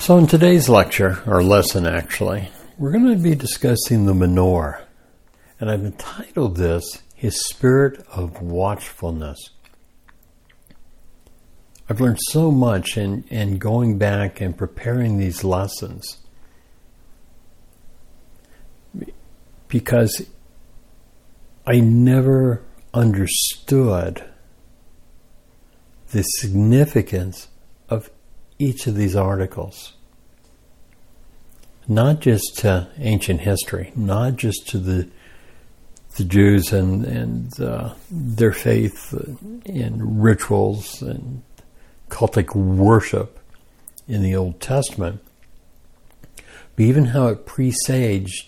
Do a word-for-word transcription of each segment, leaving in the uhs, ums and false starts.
So in today's lecture, or lesson actually, we're going to be discussing the menorah. And I've entitled this, His Spirit of Watchfulness. I've learned so much in, in going back and preparing these lessons. Because I never understood the significance of each of these articles. Not just to ancient history, not just to the the Jews and, and uh, their faith in rituals and cultic worship in the Old Testament, but even how it presaged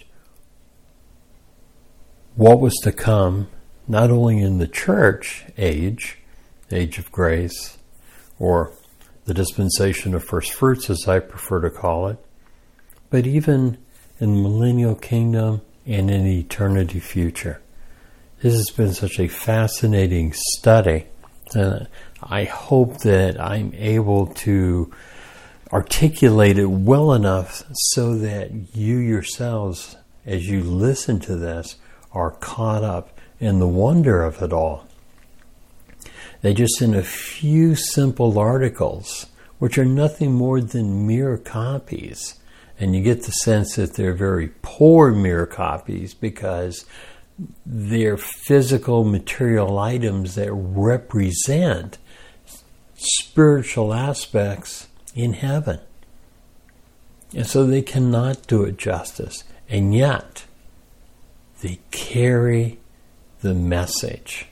what was to come, not only in the church age, the age of grace, or the dispensation of first fruits, as I prefer to call it, but even in the millennial kingdom and in eternity future. This has been such a fascinating study, and I hope that I'm able to articulate it well enough so that you yourselves, as you listen to this, are caught up in the wonder of it all. They just in a few simple articles, which are nothing more than mere copies. And you get the sense that they're very poor mere copies because they're physical material items that represent spiritual aspects in heaven. And so they cannot do it justice. And yet, they carry the message.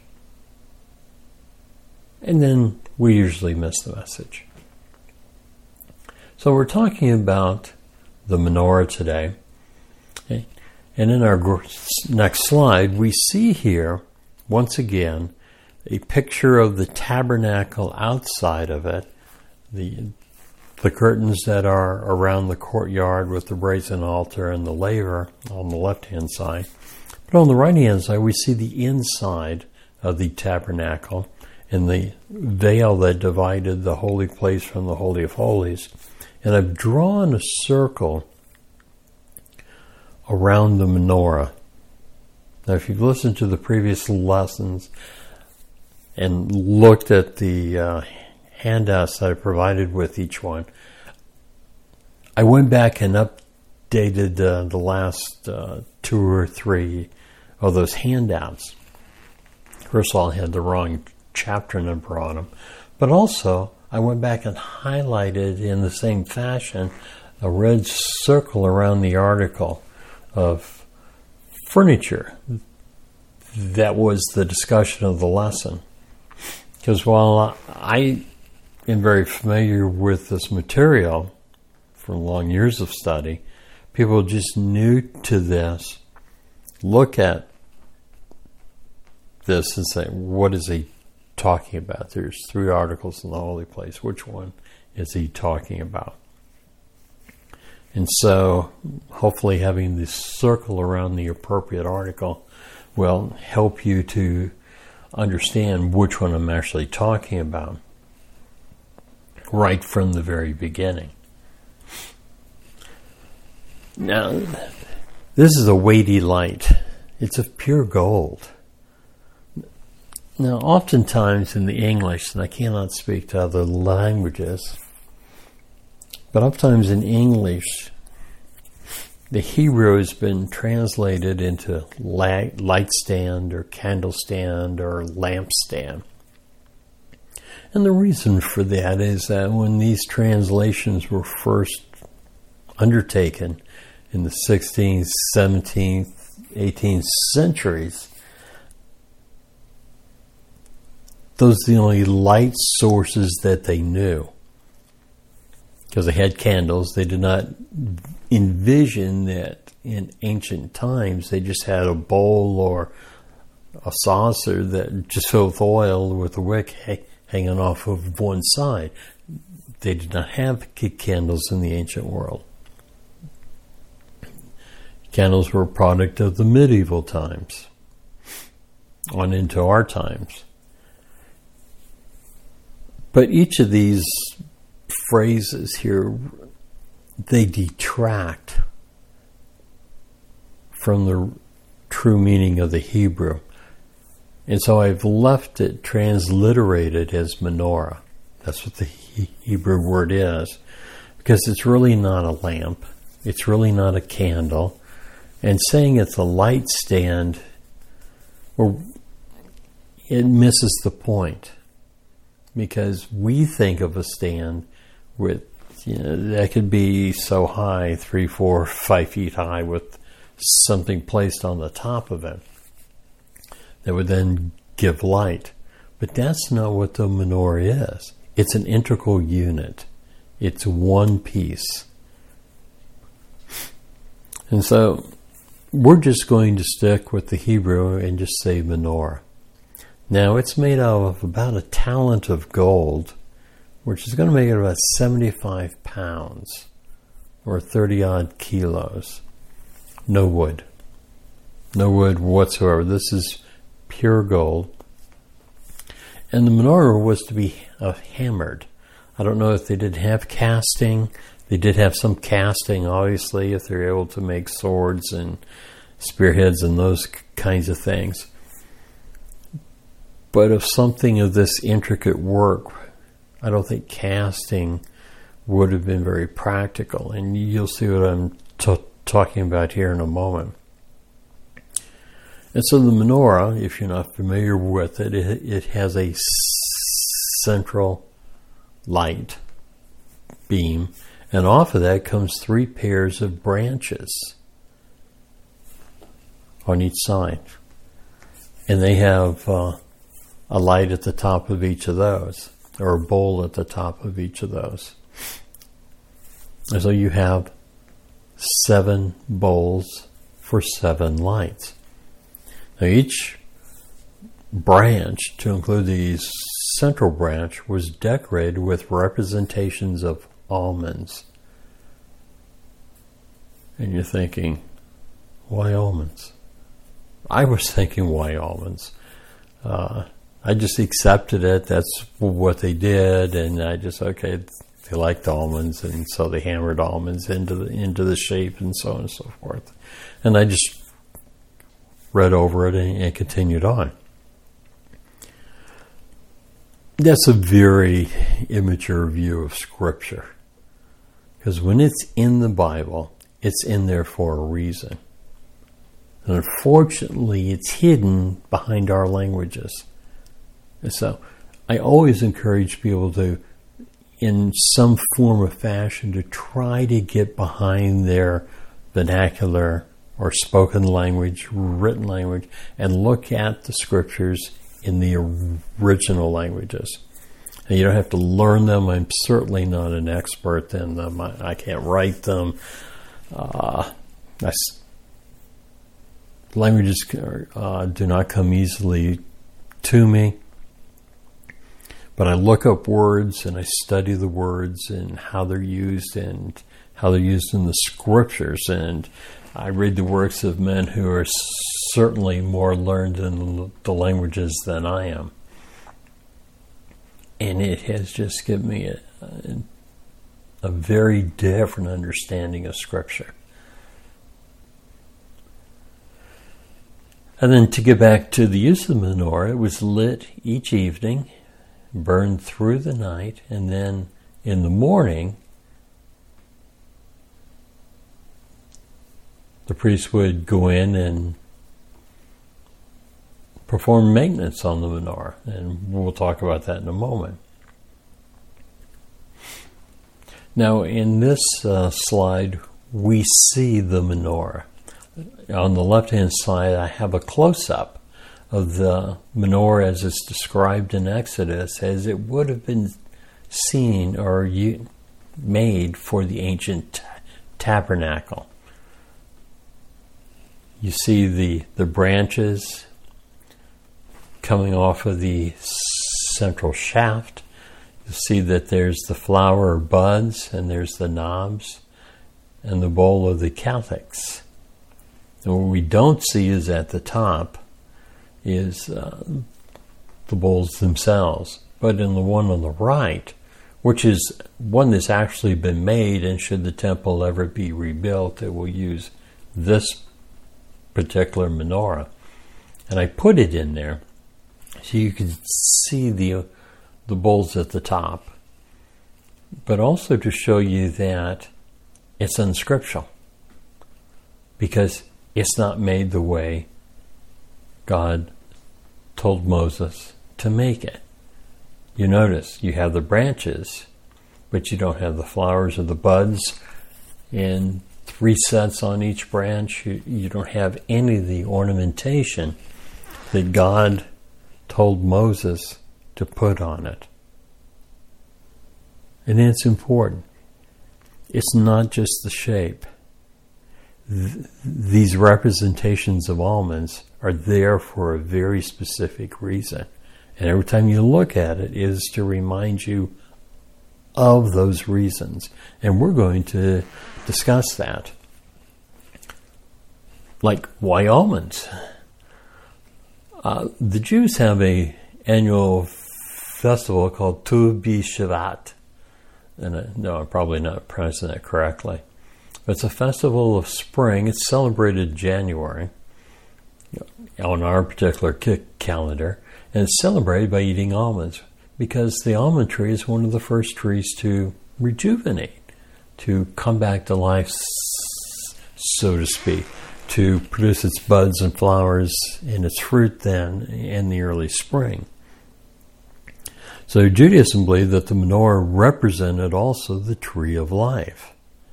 And then we usually miss the message. So we're talking about the menorah today. Okay. And in our next slide, we see here, once again, a picture of the tabernacle outside of it, the, the curtains that are around the courtyard with the brazen altar and the laver on the left-hand side. But on the right-hand side, we see the inside of the tabernacle and the veil that divided the holy place from the Holy of Holies. And I've drawn a circle around the menorah. Now, if you've listened to the previous lessons and looked at the uh, handouts that I provided with each one, I went back and updated uh, the last uh, two or three of those handouts. First of all, I had the wrong chapter number on them, but also I went back and highlighted in the same fashion a red circle around the article of furniture. That was the discussion of the lesson. Because while I am very familiar with this material from long years of study, people just new to this look at this and say, what is he talking about? There's three articles in the holy place. Which one is he talking about? And so hopefully having this circle around the appropriate article will help you to understand which one I'm actually talking about right from the very beginning. Now, this is a weighty light. It's of pure gold. Now, oftentimes in the English, and I cannot speak to other languages, but oftentimes in English, the Hebrew has been translated into light stand or candle stand or lamp stand. And the reason for that is that when these translations were first undertaken in the sixteenth, seventeenth, eighteenth centuries, those are the only light sources that they knew. Because they had candles, they did not envision that in ancient times they just had a bowl or a saucer that just filled with oil with a wick ha- hanging off of one side. They did not have candles in the ancient world. Candles were a product of the medieval times on into our times. But each of these phrases here they detract from the true meaning of the Hebrew. And so I've left it transliterated as menorah. That's what the he- Hebrew word is. Because it's really not a lamp. It's really not a candle. And saying it's a light stand, well, it misses the point. Because we think of a stand with, you know, that could be so high, three, four, five feet high, with something placed on the top of it that would then give light. But that's not what the menorah is. It's an integral unit. It's one piece. And so we're just going to stick with the Hebrew and just say menorah. Now it's made out of about a talent of gold, which is going to make it about seventy-five pounds or thirty odd kilos. No wood. No wood whatsoever. This is pure gold. And the menorah was to be uh, hammered. I don't know if they did have casting. They did have some casting, obviously, if they're able to make swords and spearheads and those kinds of things. But of something of this intricate work, I don't think casting would have been very practical. And you'll see what I'm t- talking about here in a moment. And so the menorah, if you're not familiar with it, it, it has a central light beam, and off of that comes three pairs of branches on each side. And they have uh, a light at the top of each of those, or a bowl at the top of each of those. And so you have seven bowls for seven lights. Now each branch, to include the central branch, was decorated with representations of almonds. And you're thinking, why almonds? I was thinking, why almonds? Uh, I just accepted it. That's what they did, and I just, okay, they liked almonds, and so they hammered almonds into the into the shape, and so on and so forth. And I just read over it and, and continued on. That's a very immature view of Scripture. Because when it's in the Bible, it's in there for a reason. And unfortunately, it's hidden behind our languages. And so I always encourage people to, in some form or fashion, to try to get behind their vernacular or spoken language, written language, and look at the Scriptures in the original languages. And you don't have to learn them. I'm certainly not an expert in them. I, I can't write them. Uh, I, languages uh, do not come easily to me. But I look up words and I study the words and how they're used and how they're used in the Scriptures. And I read the works of men who are certainly more learned in the languages than I am. And it has just given me a, a very different understanding of Scripture. And then to get back to the use of the menorah, it was lit each evening, burned through the night, and then in the morning, the priest would go in and perform maintenance on the menorah, and we'll talk about that in a moment. Now, in this uh, slide, we see the menorah. On the left-hand side, I have a close-up of the menorah as it's described in Exodus, as it would have been seen or made for the ancient tabernacle. You see the, the branches coming off of the central shaft. You see that there's the flower or buds, and there's the knobs, and the bowl of the calyx. And what we don't see is at the top is uh, the bowls themselves. But in the one on the right, which is one that's actually been made, and should the temple ever be rebuilt, it will use this particular menorah. And I put it in there so you can see the the bowls at the top, but also to show you that it's unscriptural, because it's not made the way God told Moses to make it. You notice you have the branches, but you don't have the flowers or the buds, and three sets on each branch. You, you don't have any of the ornamentation that God told Moses to put on it. And it's important. It's not just the shape. Th- these representations of almonds are there for a very specific reason. And every time you look at it, it is to remind you of those reasons. And we're going to discuss that. Like, why almonds? Uh, the Jews have a annual festival called Tu B'Shavat. And I, no, I'm probably not pronouncing that correctly. But it's a festival of spring. It's celebrated in January on our particular calendar. And it's celebrated by eating almonds, because the almond tree is one of the first trees to rejuvenate, to come back to life, so to speak, to produce its buds and flowers and its fruit then in the early spring. So Judaism believed that the menorah represented also the tree of life.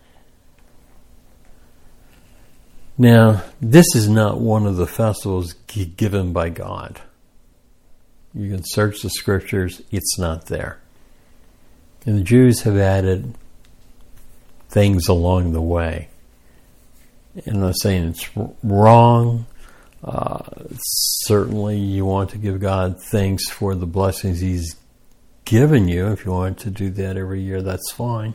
Now, this is not one of the festivals g- given by God. You can search the scriptures, it's not there. And the Jews have added things along the way. And I'm not saying it's wrong. Uh, certainly you want to give God thanks for the blessings He's given you. If you want to do that every year, that's fine.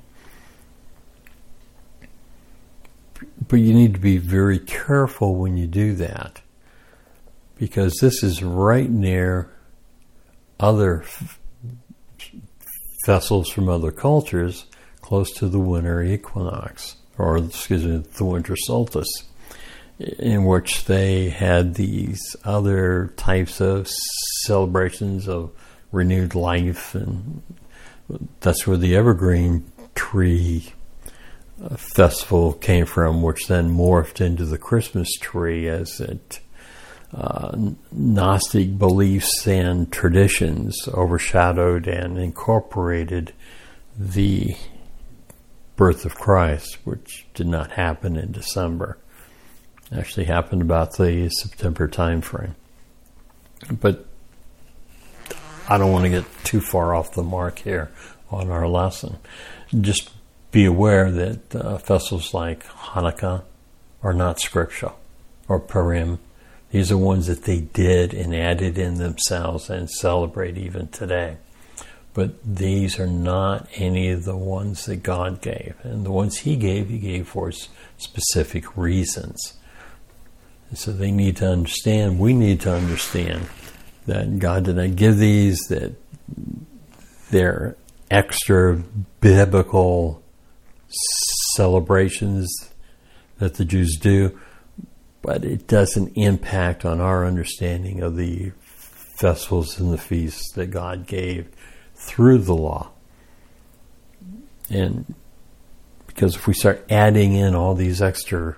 But you need to be very careful when you do that, because this is right near other f- festivals from other cultures close to the winter equinox, or excuse me, the winter solstice, in which they had these other types of celebrations of renewed life, and that's where the evergreen tree festival came from, which then morphed into the Christmas tree as it uh, Gnostic beliefs and traditions overshadowed and incorporated the birth of Christ, which did not happen in December. It actually happened about the September time frame. But I don't want to get too far off the mark here on our lesson. Just be aware that uh, festivals like Hanukkah are not scriptural, or Purim. These are ones that they did and added in themselves and celebrate even today. But these are not any of the ones that God gave. And the ones He gave, He gave for specific reasons. And so they need to understand, we need to understand that God did not give these, that they're extra biblical celebrations that the Jews do, but it doesn't impact on our understanding of the festivals and the feasts that God gave through the law. And because if we start adding in all these extra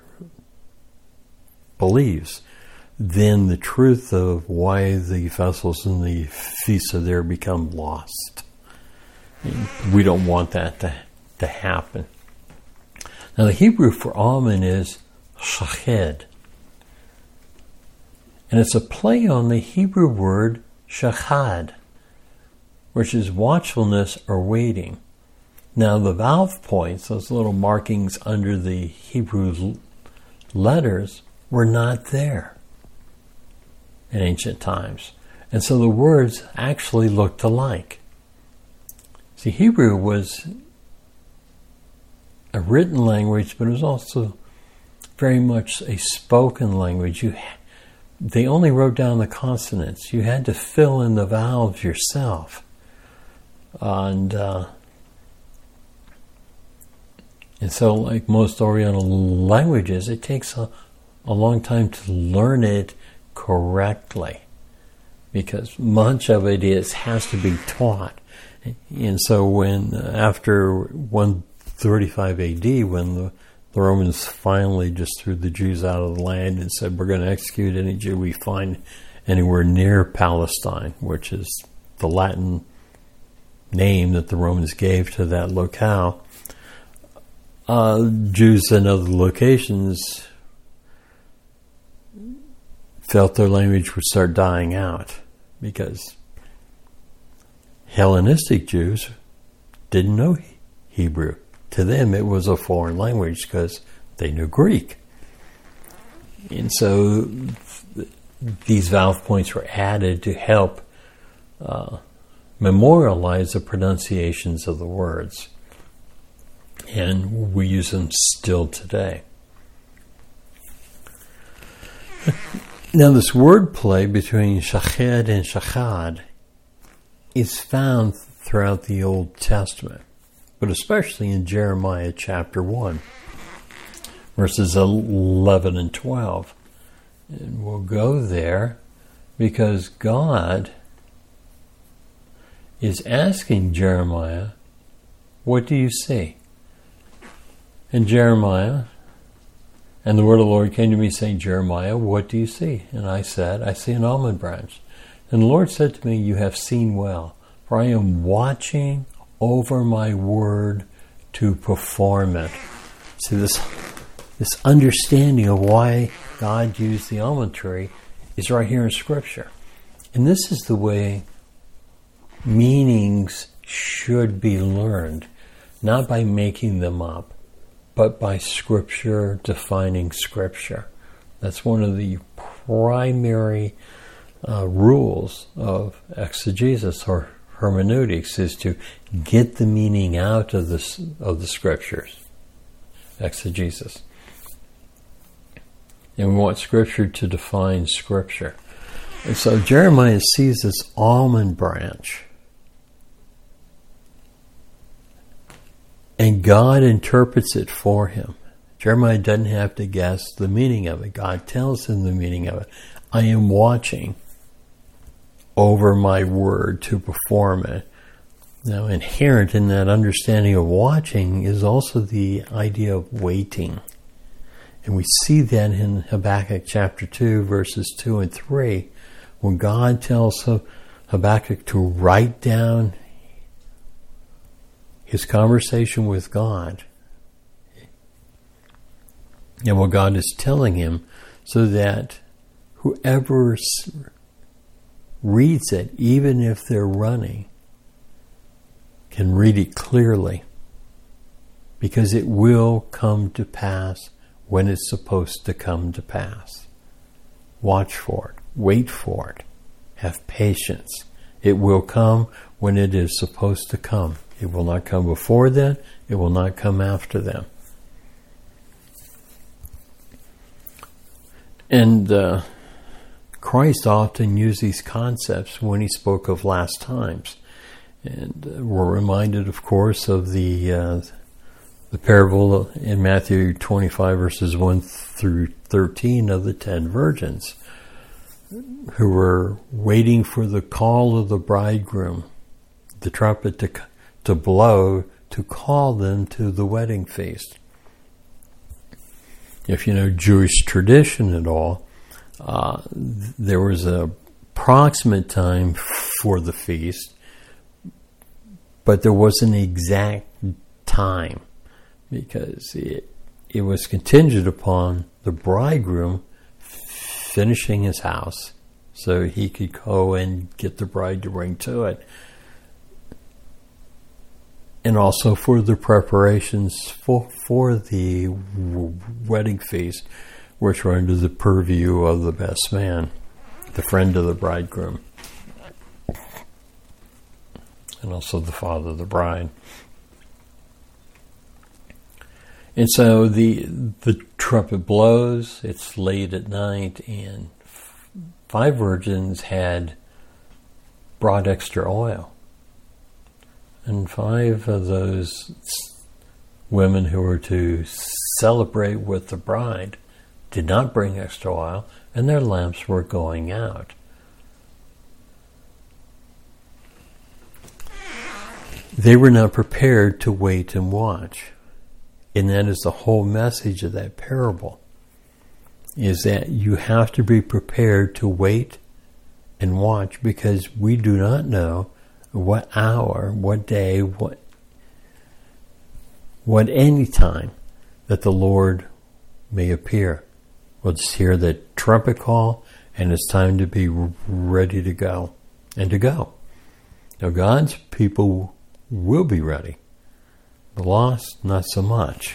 beliefs, then the truth of why the festivals and the feasts are there become lost. And we don't want that to, to happen. Now, the Hebrew for almond is shached. And it's a play on the Hebrew word shachad, which is watchfulness or waiting. Now, the valve points, those little markings under the Hebrew letters, were not there in ancient times. And so the words actually looked alike. See, Hebrew was a written language, but it was also very much a spoken language. You, they only wrote down the consonants. You had to fill in the vowels yourself. And uh, And so, like most Oriental languages, it takes a, a long time to learn it correctly, because much of it is has to be taught. And so when, after one thirty-five A D, when the, the Romans finally just threw the Jews out of the land and said, we're going to execute any Jew we find anywhere near Palestine, which is the Latin name that the Romans gave to that locale, uh, Jews in other locations felt their language would start dying out, because Hellenistic Jews didn't know Hebrew. To them, it was a foreign language because they knew Greek. And so th- these vowel points were added to help uh, memorialize the pronunciations of the words. And we use them still today. Now, this wordplay between shached and shachad is found throughout the Old Testament, but especially in Jeremiah chapter one, verses eleven and twelve. And we'll go there because God is asking Jeremiah, what do you see? And Jeremiah, and the word of the Lord came to me saying, Jeremiah, what do you see? And I said, I see an almond branch. And the Lord said to me, you have seen well, for I am watching over my word to perform it. See, this, this understanding of why God used the almond tree is right here in Scripture. And this is the way meanings should be learned, not by making them up, but by Scripture defining Scripture. That's one of the primary uh, rules of exegesis or hermeneutics, is to get the meaning out of the, of the Scriptures. Exegesis. And we want Scripture to define Scripture. And so Jeremiah sees this almond branch, and God interprets it for him. Jeremiah doesn't have to guess the meaning of it. God tells him the meaning of it. I am watching over my word to perform it. Now, inherent in that understanding of watching is also the idea of waiting. And we see that in Habakkuk chapter two, verses two and three, when God tells Habakkuk to write down his conversation with God and what God is telling him, so that whoever reads it, even if they're running, can read it clearly, because it will come to pass when it's supposed to come to pass. Watch for it. Wait for it. Have patience. It will come when it is supposed to come. It will not come before then. It will not come after them. And uh, Christ often used these concepts when he spoke of last times. And uh, we're reminded, of course, of the uh, the parable in Matthew twenty-five, verses one through thirteen, of the ten virgins who were waiting for the call of the bridegroom, the trumpet to to blow, to call them to the wedding feast. If you know Jewish tradition at all, uh, there was a approximate time for the feast, but there wasn't an exact time, because it it was contingent upon the bridegroom finishing his house so he could go and get the bride to bring to it. And also for the preparations for, for the w- wedding feast, which were under the purview of the best man, the friend of the bridegroom, and also the father of the bride. And so the the trumpet blows, it's late at night, and five virgins had brought extra oil. And five of those women who were to celebrate with the bride did not bring extra oil, and their lamps were going out. They were not prepared to wait and watch. And that is the whole message of that parable, is that you have to be prepared to wait and watch, because we do not know what hour, what day, what what any time that the Lord may appear. We'll just hear the trumpet call, and it's time to be ready to go and to go. Now, God's people will be ready. The lost, not so much.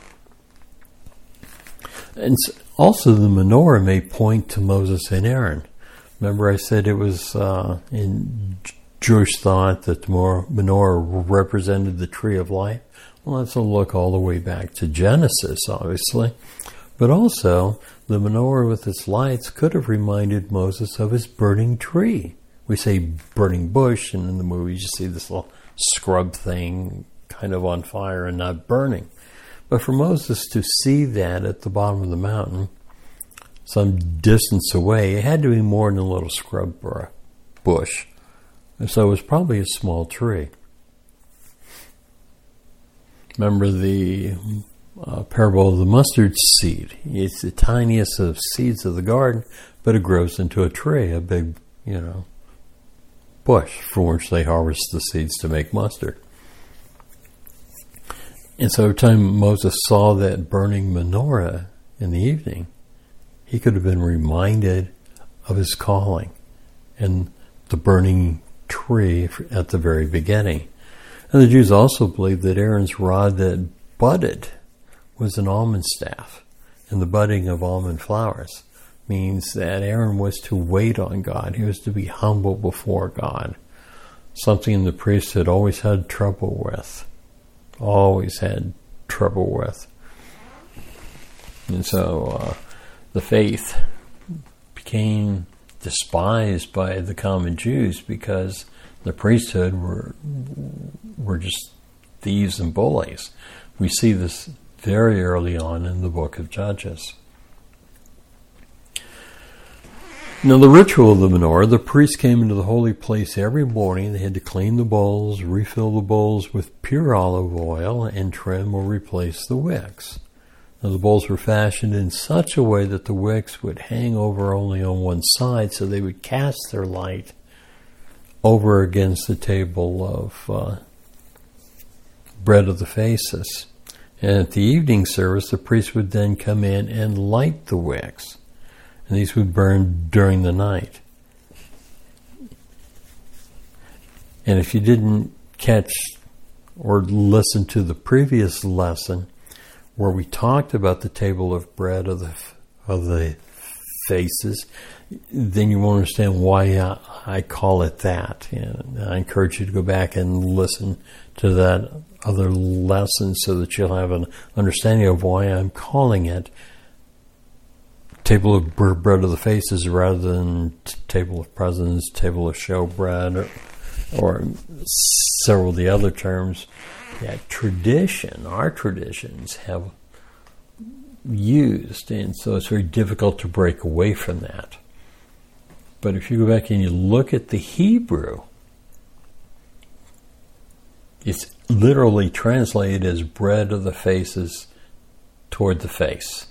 And also the menorah may point to Moses and Aaron. Remember I said it was uh, in Jewish thought that the menorah represented the tree of life? Well, let's look all the way back to Genesis, obviously. But also, the menorah with its lights could have reminded Moses of his burning tree. We say burning bush, and in the movies you see this little scrub thing kind of on fire and not burning. But for Moses to see that at the bottom of the mountain, some distance away, it had to be more than a little scrub bush. And so it was probably a small tree. Remember the uh, parable of the mustard seed. It's the tiniest of seeds of the garden, but it grows into a tree, a big, you know, bush from which they harvest the seeds to make mustard. And so every time Moses saw that burning menorah in the evening, he could have been reminded of his calling and the burning tree at the very beginning. And the Jews also believed that Aaron's rod that budded was an almond staff, and the budding of almond flowers means that Aaron was to wait on God. He was to be humble before God, something the priesthood always had trouble with. Always had trouble with. And so uh, the faith became despised by the common Jews because the priesthood were were just thieves and bullies. We see this very early on in the book of Judges. Now, the ritual of the menorah, the priest came into the holy place every morning. They had to clean the bowls, refill the bowls with pure olive oil, and trim or replace the wicks. Now, the bowls were fashioned in such a way that the wicks would hang over only on one side, so they would cast their light over against the table of uh, bread of the faces. And at the evening service, the priest would then come in and light the wicks. And these would burn during the night. And if you didn't catch or listen to the previous lesson where we talked about the table of bread of the of the faces, then you won't understand why I, I call it that. And I encourage you to go back and listen to that other lesson so that you'll have an understanding of why I'm calling it table of bread of the faces rather than t- table of presence, table of showbread, or, or several of the other terms that tradition, our traditions, have used. And so it's very difficult to break away from that. But if you go back and you look at the Hebrew, it's literally translated as bread of the faces toward the face.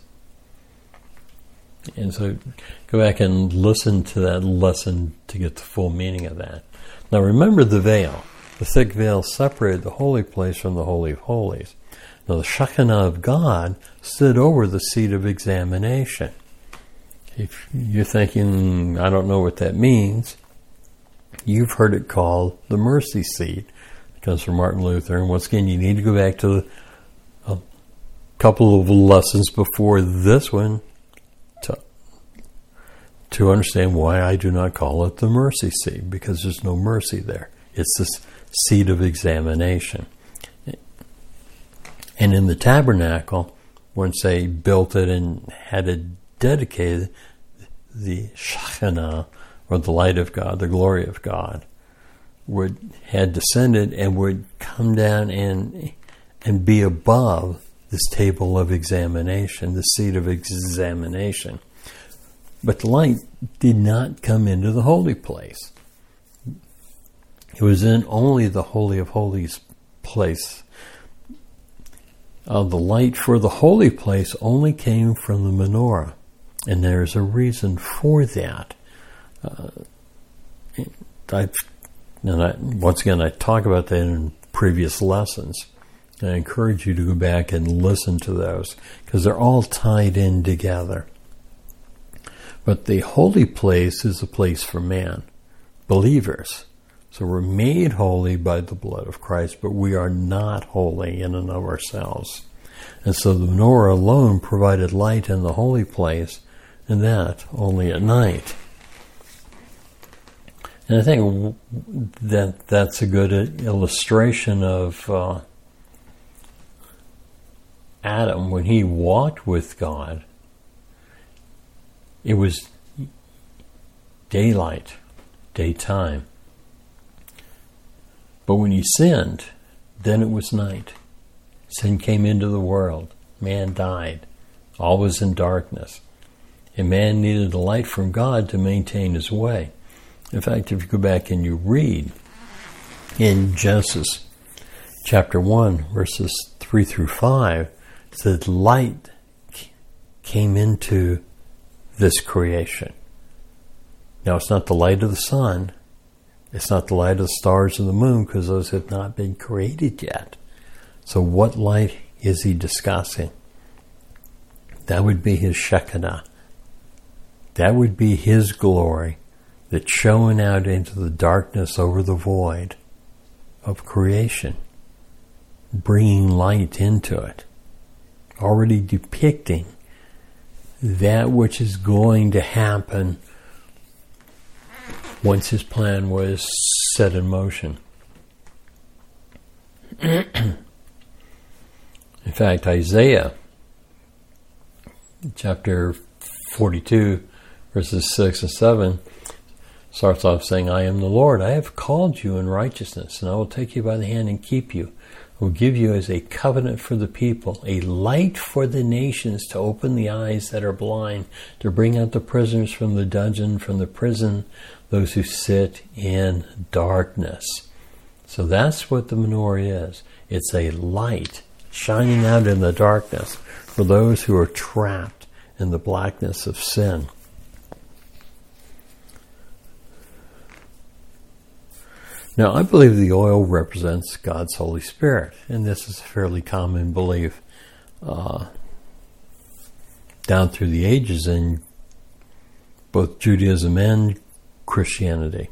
And so go back and listen to that lesson to get the full meaning of that. Now remember the veil. The thick veil separated the holy place from the Holy of Holies. Now the Shekinah of God stood over the seat of examination. If you're thinking, I don't know what that means, you've heard it called the mercy seat. It comes from Martin Luther. And once again, you need to go back to a couple of lessons before this one to, to understand why I do not call it the mercy seat, because there's no mercy there. It's this seat of examination. And in the tabernacle, once they built it and had it dedicated, the Shekinah, or the light of God, the glory of God, would had descended and would come down and and be above this table of examination, the seat of examination. But the light did not come into the holy place. It was in only the Holy of Holies place. Uh, the light for the holy place only came from the menorah. And there's a reason for that. Uh, I've, and I, once again, I talk about that in previous lessons. And I encourage you to go back and listen to those, because they're all tied in together. But the holy place is a place for man, believers. So we're made holy by the blood of Christ, but we are not holy in and of ourselves. And so the menorah alone provided light in the holy place, and that only at night. And I think that that's a good illustration of uh, Adam. When he walked with God, it was daylight, daytime. But when he sinned, then it was night. Sin came into the world. Man died. All was in darkness. And man needed a light from God to maintain his way. In fact, if you go back and you read in Genesis chapter one, verses three through five, it says light came into this creation. Now, it's not the light of the sun. It's not the light of the stars and the moon, because those have not been created yet. So what light is he discussing? That would be his Shekinah. That would be his glory that's showing out into the darkness over the void of creation, bringing light into it, already depicting that which is going to happen once his plan was set in motion. In fact, Isaiah chapter forty-two, verses six and seven, starts off saying, I am the Lord, I have called you in righteousness, and I will take you by the hand and keep you. I will give you as a covenant for the people, a light for the nations, to open the eyes that are blind, to bring out the prisoners from the dungeon, from the prison, those who sit in darkness. So that's what the menorah is. It's a light shining out in the darkness for those who are trapped in the blackness of sin. Now, I believe the oil represents God's Holy Spirit, and this is a fairly common belief uh, down through the ages in both Judaism and Christianity.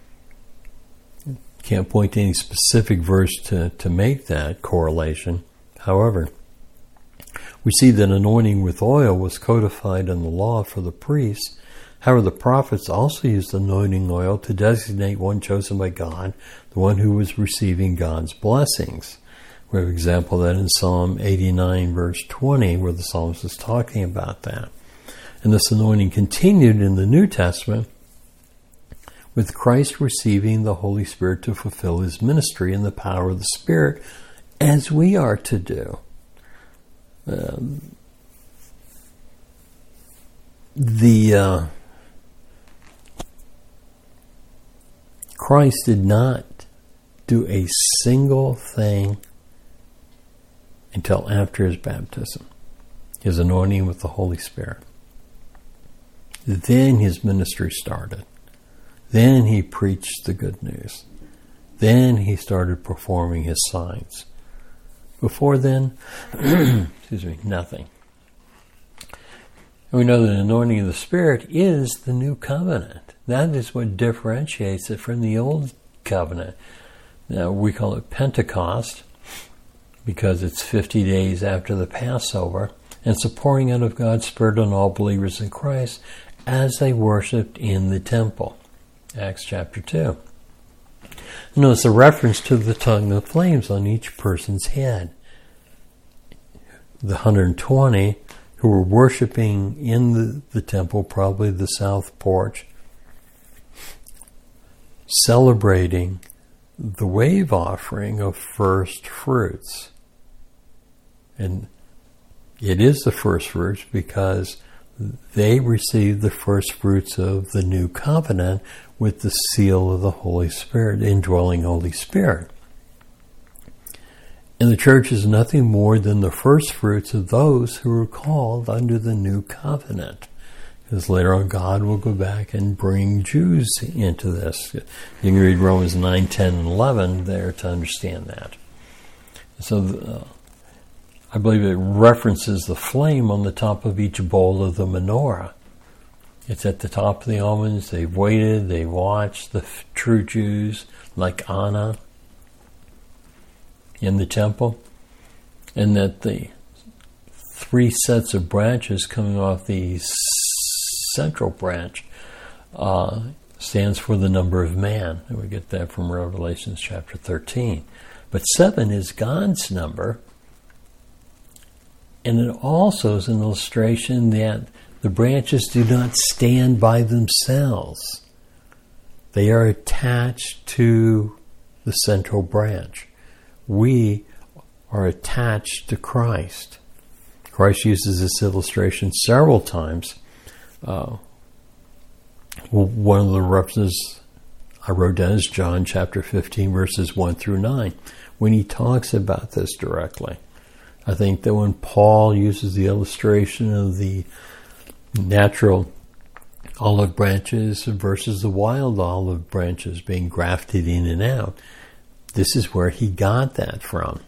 Can't point to any specific verse to, to make that correlation. However, we see that anointing with oil was codified in the law for the priests. However, the prophets also used anointing oil to designate one chosen by God, the one who was receiving God's blessings. We have an example of that in Psalm eighty-nine, verse twenty, where the psalmist is talking about that. And this anointing continued in the New Testament, with Christ receiving the Holy Spirit to fulfill his ministry in the power of the Spirit, as we are to do. Um, the uh, Christ did not do a single thing until after his baptism, his anointing with the Holy Spirit. Then his ministry started. Then he preached the good news. Then he started performing his signs. Before then, excuse me, nothing. And we know that the anointing of the Spirit is the new covenant. That is what differentiates it from the old covenant. Now, we call it Pentecost because it's fifty days after the Passover, and it's a pouring out of God's Spirit on all believers in Christ as they worshiped in the temple. Acts chapter two. Notice a reference to the tongue of flames on each person's head. The one hundred twenty who were worshiping in the, the temple, probably the south porch, celebrating the wave offering of first fruits. And it is the first fruits because they receive the first fruits of the new covenant with the seal of the Holy Spirit, indwelling Holy Spirit. And the church is nothing more than the first fruits of those who are called under the new covenant. Because later on God will go back and bring Jews into this. You can read Romans nine, ten, and eleven there to understand that. So uh, I believe it references the flame on the top of each bowl of the menorah. It's at the top of the almonds. They've waited, they've watched the f- true Jews like Anna in the temple, and that the three sets of branches coming off the central branch uh, stands for the number of man. And we get that from Revelation chapter thirteen. But seven is God's number, and it also is an illustration that the branches do not stand by themselves. They are attached to the central branch. We are attached to Christ. Christ uses this illustration several times. Uh, one of the references I wrote down is John chapter fifteen, verses one through nine, when he talks about this directly. I think that when Paul uses the illustration of the natural olive branches versus the wild olive branches being grafted in and out, this is where he got that from.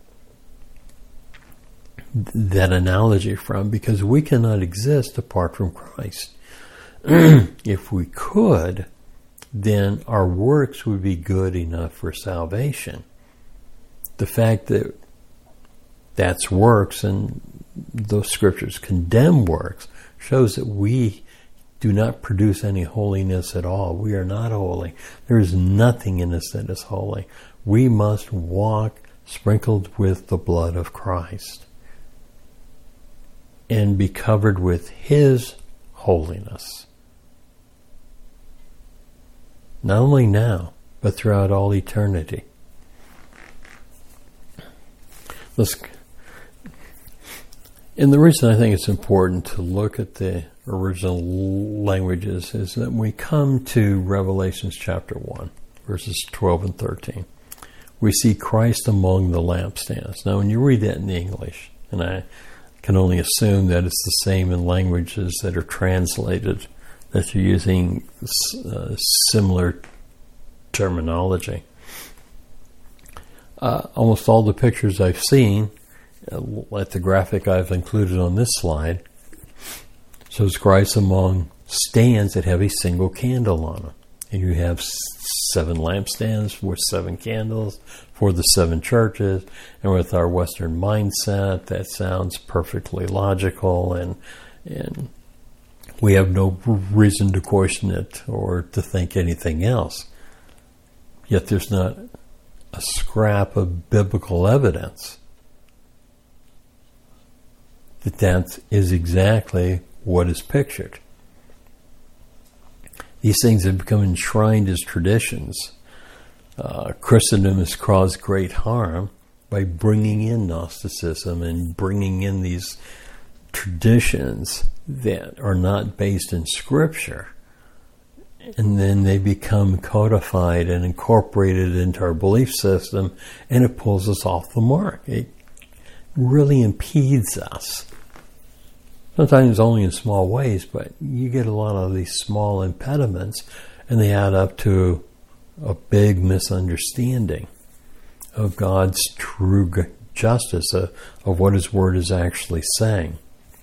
That analogy from, because we cannot exist apart from Christ. If we could, then our works would be good enough for salvation. The fact that that's works, and those scriptures condemn works, shows that we do not produce any holiness at all. We are not holy. There is nothing in us that is holy. We must walk sprinkled with the blood of Christ and be covered with His holiness. Not only now, but throughout all eternity. Let's, and the reason I think it's important to look at the original languages is that when we come to Revelation chapter one, verses twelve and thirteen, we see Christ among the lampstands. Now, when you read that in the English, and I can only assume that it's the same in languages that are translated, that you're using uh, similar terminology. Uh, almost all the pictures I've seen, uh, like the graphic I've included on this slide, shows Christ among stands that have a single candle on them. And you have seven lampstands with seven candles for the seven churches. And with our Western mindset, that sounds perfectly logical, and and we have no reason to question it or to think anything else. Yet there's not a scrap of biblical evidence that that is exactly what is pictured. These things have become enshrined as traditions. Uh, Christendom has caused great harm by bringing in Gnosticism and bringing in these traditions that are not based in Scripture. And then they become codified and incorporated into our belief system, and it pulls us off the mark. It really impedes us. Sometimes only in small ways, but you get a lot of these small impediments, and they add up to a big misunderstanding of God's true justice, of, of what His Word is actually saying.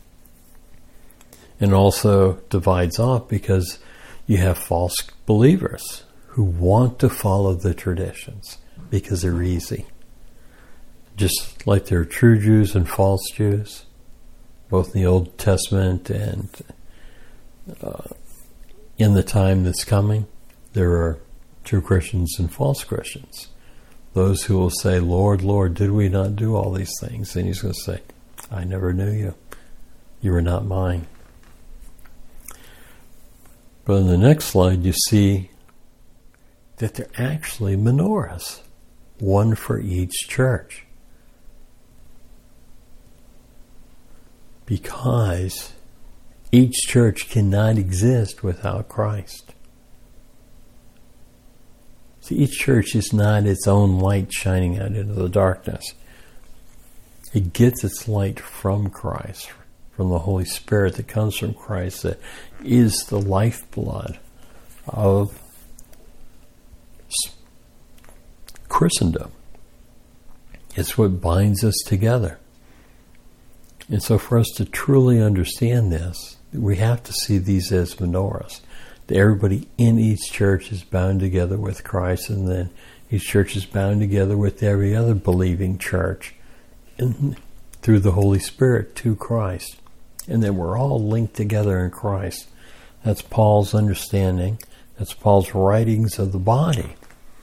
And also divides off because you have false believers who want to follow the traditions because they're easy. Just like there are true Jews and false Jews, both in the Old Testament and uh, in the time that's coming, there are true Christians and false Christians. Those who will say, Lord, Lord, did we not do all these things? And He's going to say, I never knew you. You were not mine. But in the next slide, you see that they're actually menorahs, one for each church. because each church cannot exist without Christ. See, each church is not its own light shining out into the darkness. It gets its light from Christ, from the Holy Spirit that comes from Christ, that is the lifeblood of Christendom. It's what binds us together. And so for us to truly understand this, we have to see these as menorahs. That everybody in each church is bound together with Christ, and then each church is bound together with every other believing church and through the Holy Spirit to Christ. And then we're all linked together in Christ. That's Paul's understanding. That's Paul's writings of the body.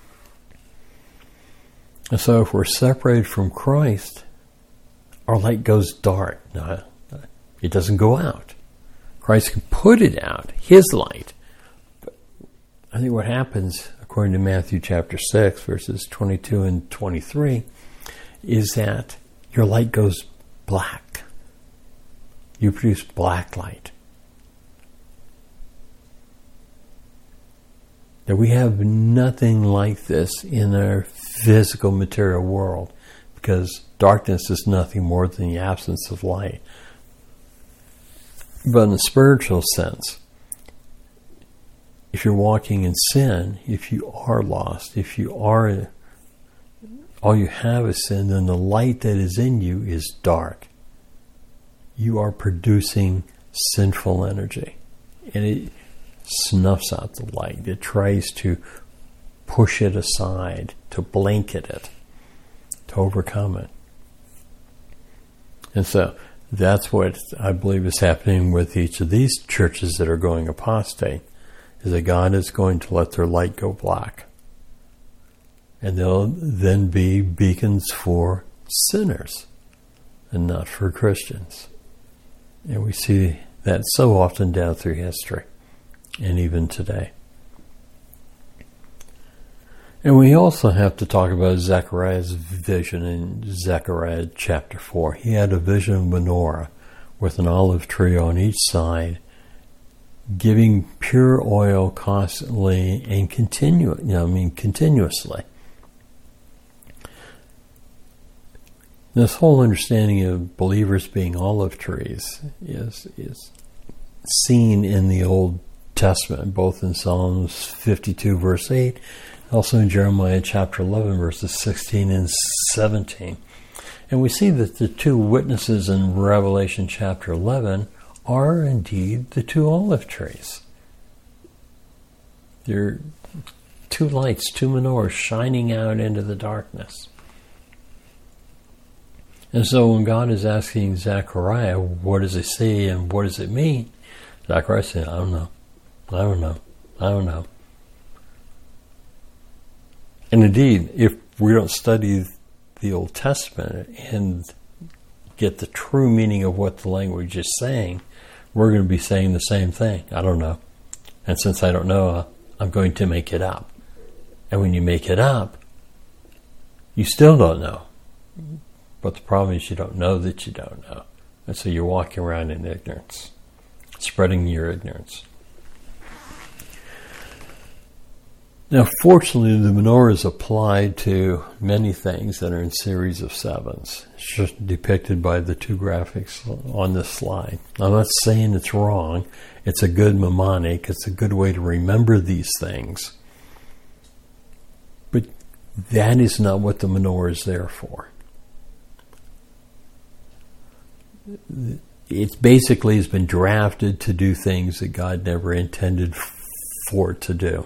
And so if we're separated from Christ, our light goes dark. No, it doesn't go out. Christ can put it out, his light. But I think what happens, according to Matthew chapter six, verses twenty-two and twenty-three, is that your light goes black. You produce black light. That we have nothing like this in our physical material world, because darkness is nothing more than the absence of light. But in a spiritual sense, if you're walking in sin, if you are lost, if you are, all you have is sin, then the light that is in you is dark. You are producing sinful energy, and it snuffs out the light. It tries to push it aside, to blanket it, to overcome it. And so that's what I believe is happening with each of these churches that are going apostate, is that God is going to let their light go black. And they'll then be beacons for sinners and not for Christians. And we see that so often down through history and even today. And we also have to talk about Zechariah's vision in Zechariah chapter four. He had a vision of menorah with an olive tree on each side, giving pure oil constantly and continu- you know, I mean continuously. This whole understanding of believers being olive trees is is seen in the Old Testament, both in Psalms fifty-two verse eight, also in Jeremiah chapter eleven verses sixteen and seventeen. And we see that the two witnesses in Revelation chapter eleven are indeed the two olive trees. They're two lights, two menorahs shining out into the darkness. And so when God is asking Zechariah, what does it say and what does it mean? Zechariah said, I don't know. I don't know. I don't know. And indeed, if we don't study the Old Testament and get the true meaning of what the language is saying, we're going to be saying the same thing. I don't know. And since I don't know, I'm going to make it up. And when you make it up, you still don't know. But the problem is you don't know that you don't know. And so you're walking around in ignorance, spreading your ignorance. Now, fortunately, the menorah is applied to many things that are in series of sevens. It's just depicted by the two graphics on this slide. I'm not saying it's wrong. It's a good mnemonic. It's a good way to remember these things. But that is not what the menorah is there for. It basically has been drafted to do things that God never intended for it to do.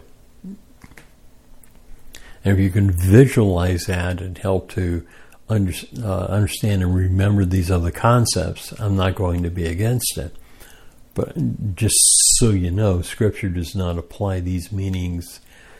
And if you can visualize that and help to under, uh, understand and remember these other concepts, I'm not going to be against it. But just so you know, Scripture does not apply these meanings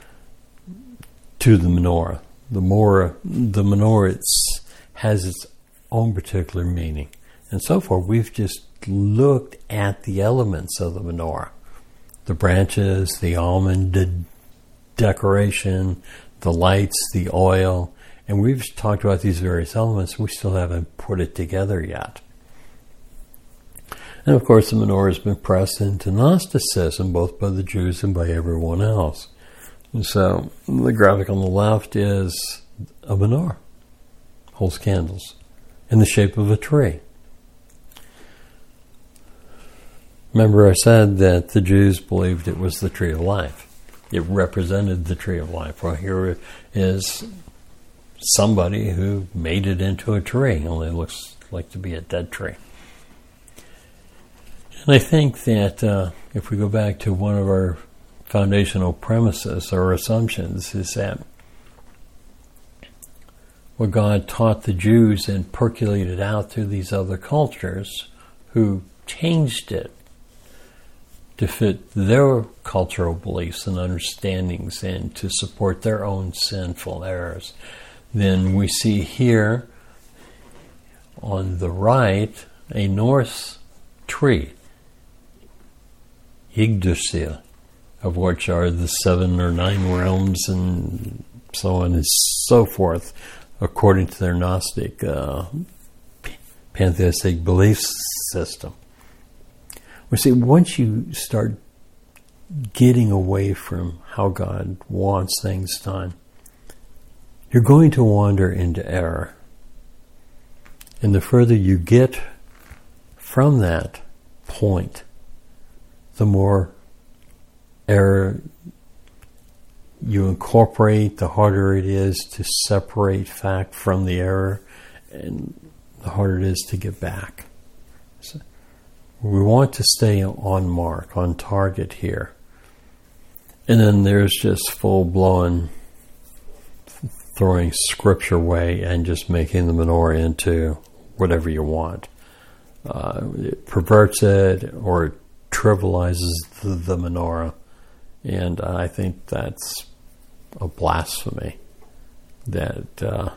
to the menorah. The menorah, the menorah it's, has its own particular meaning. And so far, we've just looked at the elements of the menorah. The branches, the almond de- decoration, the lights, the oil. And we've talked about these various elements. We still haven't put it together yet. And of course, the menorah has been pressed into Gnosticism, both by the Jews and by everyone else. And so the graphic on the left is a menorah, holds candles, in the shape of a tree. Remember I said that the Jews believed it was the tree of life. It represented the tree of life. Well, here is somebody who made it into a tree, only it looks like to be a dead tree. And I think that uh, if we go back to one of our foundational premises or assumptions, is that what God taught the Jews and percolated out through these other cultures who changed it to fit their cultural beliefs and understandings and to support their own sinful errors. Then we see here on the right a Norse tree, Yggdrasil, of which are the seven or nine realms and so on and so forth, according to their Gnostic uh, pantheistic belief system. We see once you start getting away from how God wants things done, you're going to wander into error. And the further you get from that point, the more error you incorporate, the harder it is to separate fact from the error, and the harder it is to get back. So we want to stay on mark, on target here. And then there's just full-blown throwing scripture away and just making the menorah into whatever you want. Uh, it perverts it or it trivializes the, the menorah. And I think that's a blasphemy that, uh,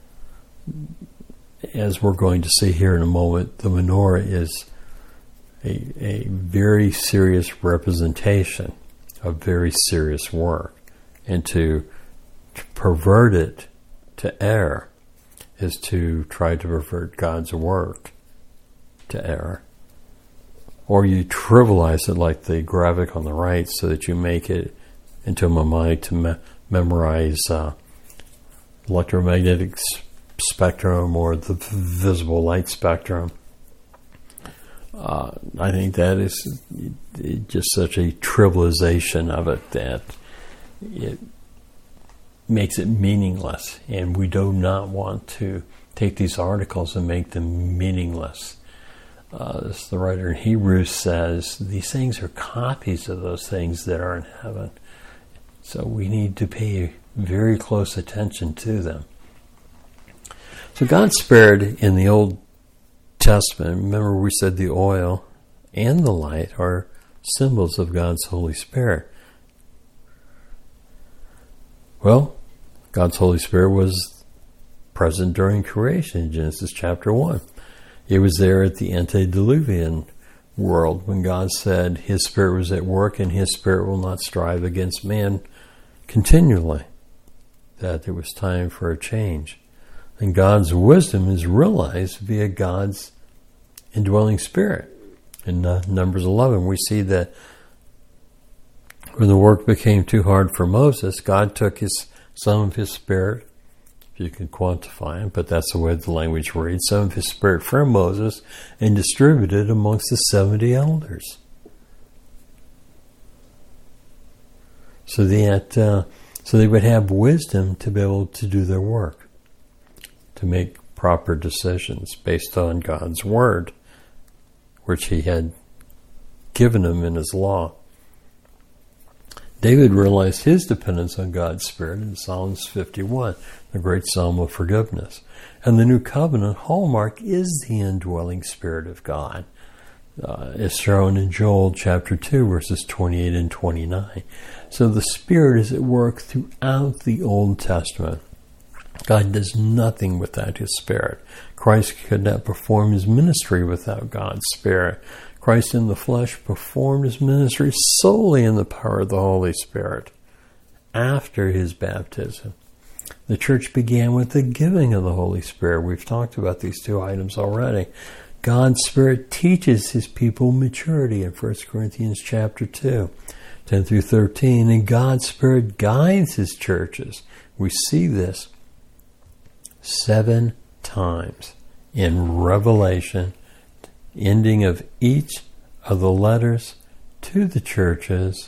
as we're going to see here in a moment, the menorah is a, a very serious representation of very serious work. And to, to pervert it to error is to try to pervert God's work to error. Or you trivialize it like the graphic on the right so that you make it into a mnemonic to me- memorize uh, electromagnetic s- spectrum or the visible light spectrum. Uh, I think that is just such a trivialization of it that it makes it meaningless. And we do not want to take these articles and make them meaningless. Uh, as the writer in Hebrews says, these things are copies of those things that are in heaven. So we need to pay very close attention to them. So God's Spirit in the Old Testament, remember we said the oil and the light are symbols of God's Holy Spirit. Well, God's Holy Spirit was present during creation in Genesis chapter one. It was there at the antediluvian world when God said His Spirit was at work and His Spirit will not strive against man continually. That it was time for a change. And God's wisdom is realized via God's indwelling Spirit. In uh, Numbers eleven, we see that when the work became too hard for Moses, God took his some of His Spirit, if you can quantify it, but that's the way the language reads, some of His Spirit from Moses and distributed amongst the seventy elders. So that uh, so they would have wisdom to be able to do their work, to make proper decisions based on God's Word, which He had given them in His law. David realized his dependence on God's Spirit in Psalms fifty-one, the great psalm of forgiveness. And the New Covenant hallmark is the indwelling Spirit of God, uh, as shown in Joel chapter two, verses twenty-eight and twenty-nine. So the Spirit is at work throughout the Old Testament. God does nothing without His Spirit. Christ could not perform His ministry without God's Spirit. Christ in the flesh performed His ministry solely in the power of the Holy Spirit after His baptism. The church began with the giving of the Holy Spirit. We've talked about these two items already. God's Spirit teaches His people maturity in First Corinthians chapter two, ten through thirteen. And God's Spirit guides His churches. We see this seven times in Revelation, ending of each of the letters to the churches.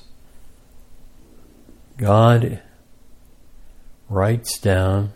God writes down,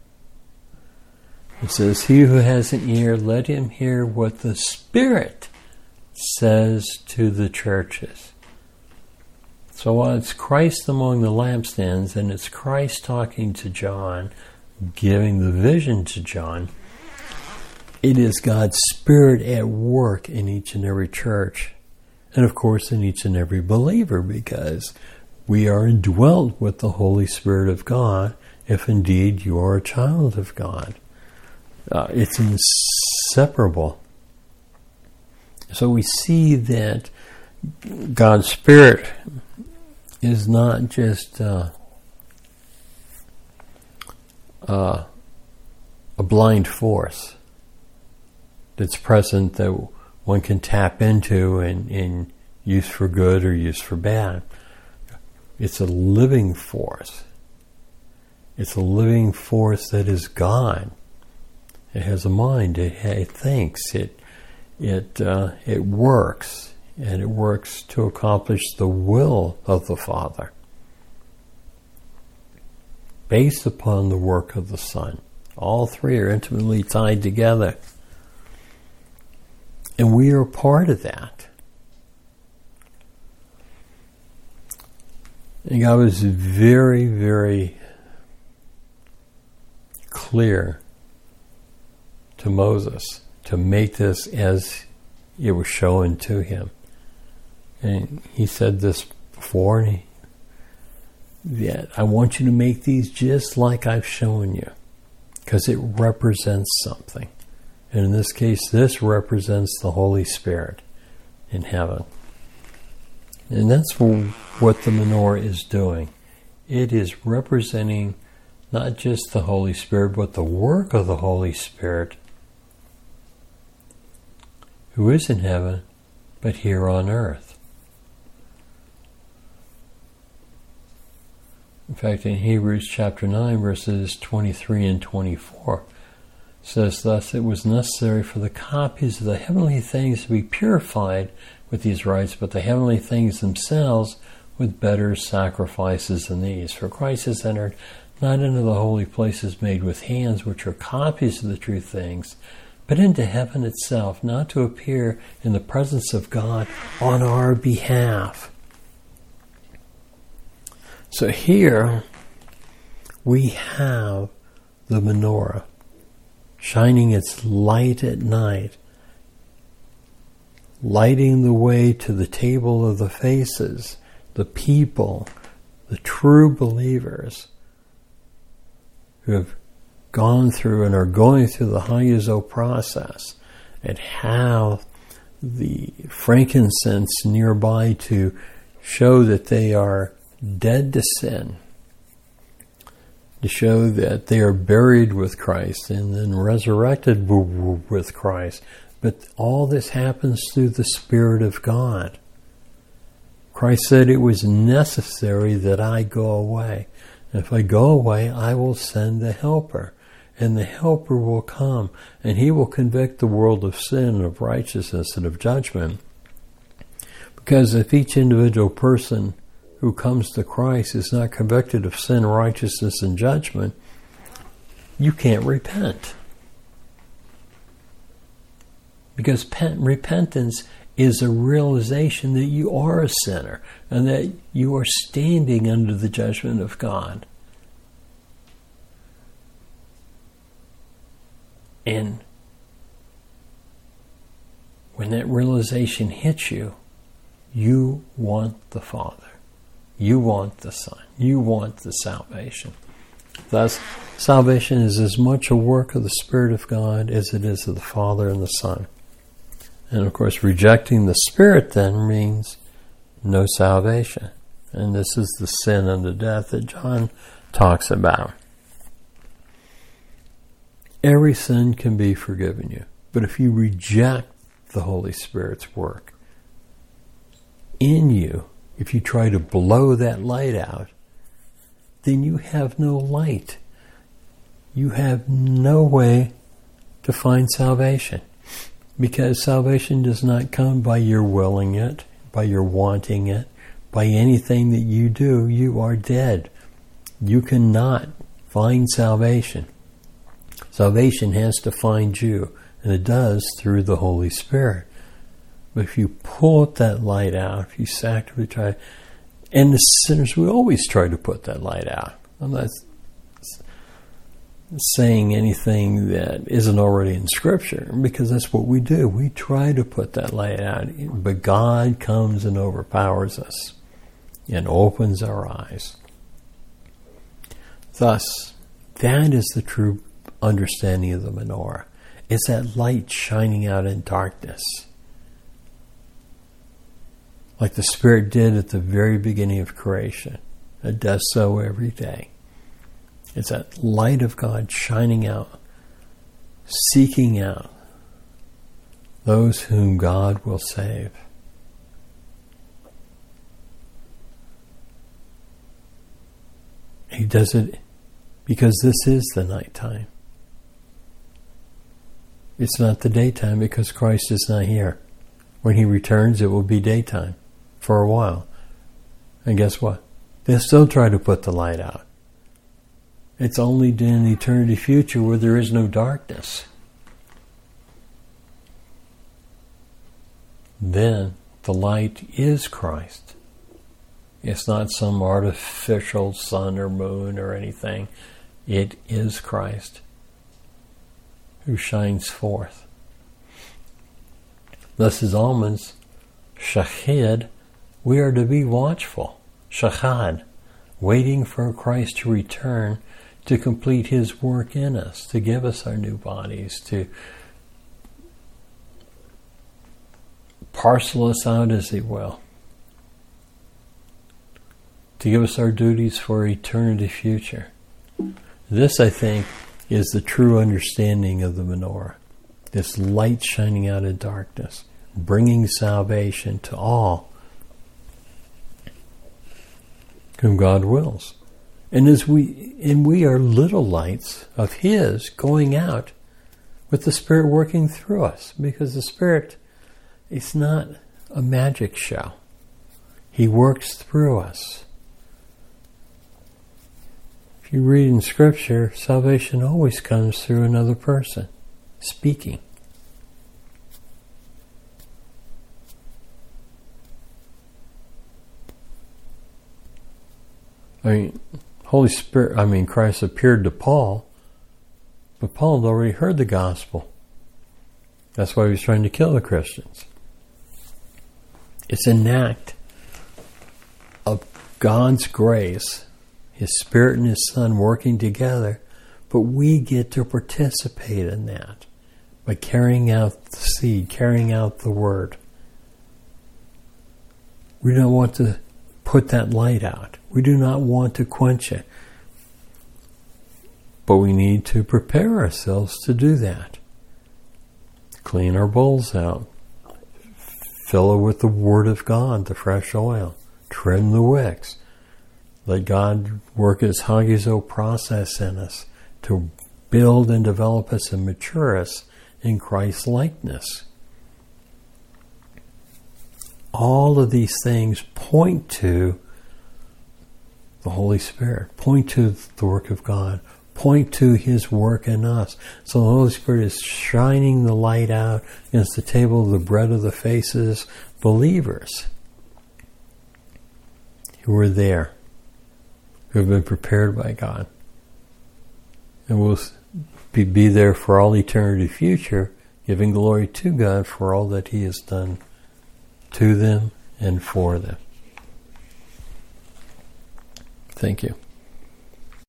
it says, "He who has an ear, let him hear what the Spirit says to the churches." So while it's Christ among the lampstands, and it's Christ talking to John, giving the vision to John, it is God's Spirit at work in each and every church. And of course in each and every believer, because we are indwelt with the Holy Spirit of God, if indeed you are a child of God. Uh, it's inseparable. So we see that God's Spirit is not just uh, uh, a blind force that's present that one can tap into and, and use for good or use for bad. It's a living force. It's a living force that is God. It has a mind. It, it thinks. It it uh, it works, and it works to accomplish the will of the Father, based upon the work of the Son. All three are intimately tied together, and we are part of that. And God was very, very clear to Moses to make this as it was shown to him. And he said this before, and he, that I want you to make these just like I've shown you, because it represents something. And in this case, this represents the Holy Spirit in heaven. And that's what the menorah is doing. It is representing not just the Holy Spirit, but the work of the Holy Spirit, who is in heaven, but here on earth. In fact, in Hebrews chapter nine, verses twenty-three and twenty-four, says, "Thus it was necessary for the copies of the heavenly things to be purified with these rites, but the heavenly things themselves with better sacrifices than these. For Christ has entered not into the holy places made with hands, which are copies of the true things, but into heaven itself, not to appear in the presence of God on our behalf." So here we have the menorah shining its light at night, lighting the way to the table of the faces, the people, the true believers who have gone through and are going through the Hagios process and have the frankincense nearby to show that they are dead to sin, to show that they are buried with Christ and then resurrected with Christ. But all this happens through the Spirit of God. Christ said it was necessary that I go away. And if I go away, I will send the Helper. And the Helper will come, and He will convict the world of sin, of righteousness, and of judgment. Because if each individual person who comes to Christ is not convicted of sin, righteousness, and judgment, you can't repent. Because repentance is a realization that you are a sinner and that you are standing under the judgment of God. And when that realization hits you, you want the Father. You want the Son. You want the salvation. Thus, salvation is as much a work of the Spirit of God as it is of the Father and the Son. And of course, rejecting the Spirit then means no salvation. And this is the sin unto death that John talks about. Every sin can be forgiven you. But if you reject the Holy Spirit's work. In you, if you try to blow that light out, then you have no light. You have no way to find salvation. Because salvation does not come by your willing it, by your wanting it, by anything that you do. You are dead. You cannot find salvation. Salvation has to find you, and it does through the Holy Spirit. But if you pull that light out, if you actively try, and the sinners, we always try to put that light out. I'm not saying anything that isn't already in Scripture, because that's what we do. We try to put that light out, but God comes and overpowers us and opens our eyes. Thus, that is the true understanding of the menorah. It's that light shining out in darkness. Like the Spirit did at the very beginning of creation. It does so every day. It's that light of God shining out, seeking out those whom God will save. He does it because this is the nighttime. It's not the daytime because Christ is not here. When He returns, it will be daytime for a while. And guess what? They'll still try to put the light out. It's only in the eternity future where there is no darkness. Then the light is Christ. It's not some artificial sun or moon or anything. It is Christ who shines forth. Thus as almonds, shahid, we are to be watchful, shahad, waiting for Christ to return to complete His work in us, to give us our new bodies, to parcel us out as He will, to give us our duties for eternity future. This, I think, is the true understanding of the menorah. This light shining out in darkness, bringing salvation to all whom God wills. And as we and we are little lights of His going out with the Spirit working through us, because the Spirit is not a magic show. He works through us. If you read in Scripture, salvation always comes through another person speaking. I mean, Holy Spirit, I mean, Christ appeared to Paul, but Paul had already heard the gospel. That's why he was trying to kill the Christians. It's an act of God's grace, His Spirit and His Son working together, but we get to participate in that by carrying out the seed, carrying out the word. We don't want to put that light out. We do not want to quench it. But we need to prepare ourselves to do that. Clean our bowls out. Fill it with the Word of God, the fresh oil. Trim the wicks. Let God work His hagizo process in us to build and develop us and mature us in Christ's likeness. All of these things point to the Holy Spirit, point to the work of God, point to His work in us. So the Holy Spirit is shining the light out against the table of the bread of the faces, believers who are there, who have been prepared by God, and will be, be there for all eternity future, giving glory to God for all that He has done to them and for them. Thank you.